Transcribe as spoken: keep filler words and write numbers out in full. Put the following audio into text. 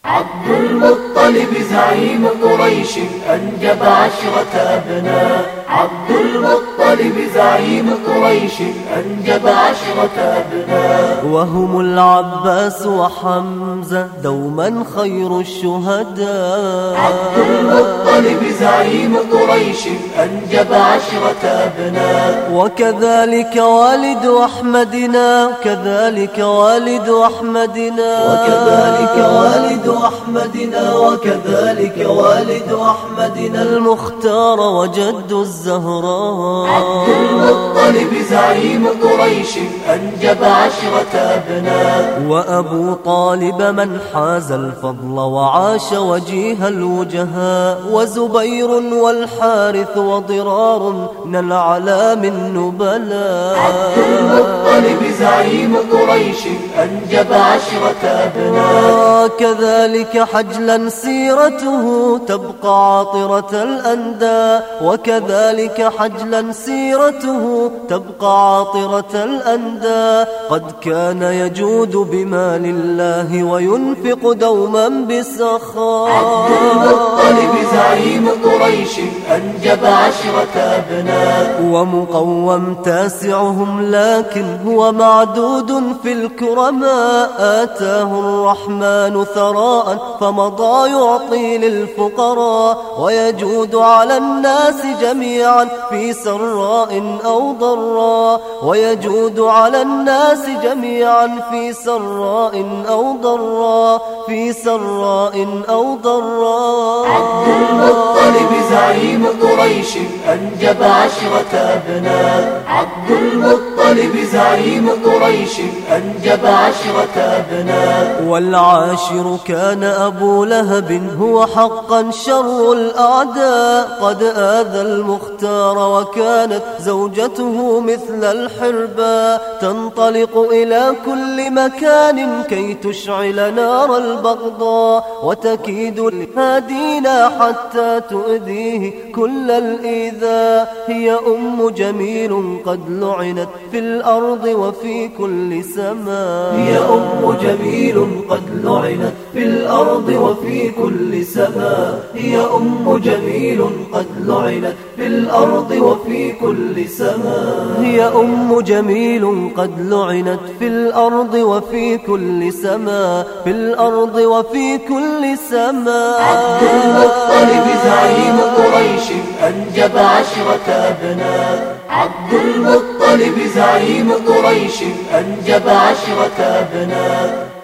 عبد المطلب زعيم قريش أنجب عشرة أبناء. عبد المطلب زعيم قريش أنجب عشرة أبناء. وهم العباس وحمزة دوما خير الشهداء. عبد المطلب زعيم قريش أنجب عشرة أبناء. وكذلك والد أحمدنا كذلك والد أحمدنا وكذلك والد أحمدنا وكذلك والد أحمدنا المختار وجد الزهراء. عبد المطلب زعيم قريش أنجب عشرة أبناء. وأبو طالب من حاز الفضل وعاش وجيه الوجهاء. وزبير والحارث وضرار من العلام النبلاء. عبد المطلب زعيم قريش أنجب عشرة أبناء. كذلك حجلا سيرته تبقى عاطرة الأندى. وكذلك حجلا سيرته تبقى عاطرة الأندى. قد كان يجود بمال الله وينفق دوما بسخاء. عبد المطلب زعيم قريش أنجب عشرة أبناء. ومقوم تاسعهم لكن هو معدود في الكرماء. آتاه الرحمن ثراء فمضى يعطي للفقراء. ويجود على الناس جميعا في سراء أو ضراء. ويجود على الناس جميعا في سراء أو ضراء. في سراء أو ضراء. عبد المطلب زعيم قريش أنجب عشرة أبناء. عبد المطلب زعيم قريش أنجب عشرة أبناء. والعاشر كان أبو لهب هو حقا شر الأعداء. قد آذى المختار وكانت زوجته مثل الحرباء. تنطلق إلى كل مكان كي تشعل نار البغضاء. وتكيد الهادينا حتى تؤذيه كل الإيذاء. هي أم جميل قد لعنت في الأرض وفي كل سماء. هي أم جميل قد لعنت في الأرض وفي كل سماء. هي أم جميل قد لعنت في الأرض وفي كل سماء. هي أم جميل قد لعنت في الأرض وفي كل سماء. في الأرض وفي كل سماء. عبد المطلب زعيم قريش أنجب عشرة أبناء. عبد المطلب زعيم قريش أنجب عشرة أبناء.